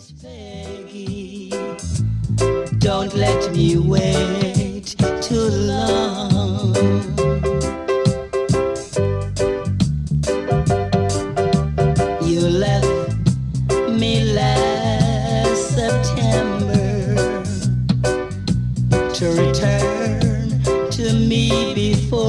Peggy, don't let me wait too long. You left me last September to return to me before